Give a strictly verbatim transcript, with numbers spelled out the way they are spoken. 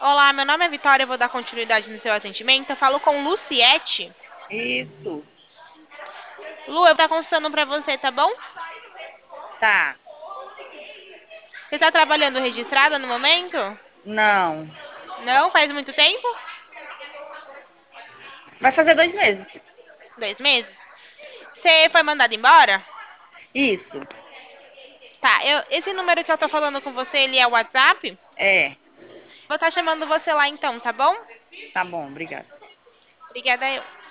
Olá, meu nome é Vitória, eu vou dar continuidade no seu atendimento. Eu falo com Luciete. Isso, Lu, eu vou estar consultando pra você, tá bom? tá. Você está trabalhando registrada no momento? Não. Não? Faz muito tempo? Vai fazer dois meses. Dois meses? Você foi mandada embora? Isso, Tá, eu, esse número que eu tô falando com você, ele é o WhatsApp? é. Vou estar chamando você lá então, tá bom? Tá bom, obrigada. Obrigada eu.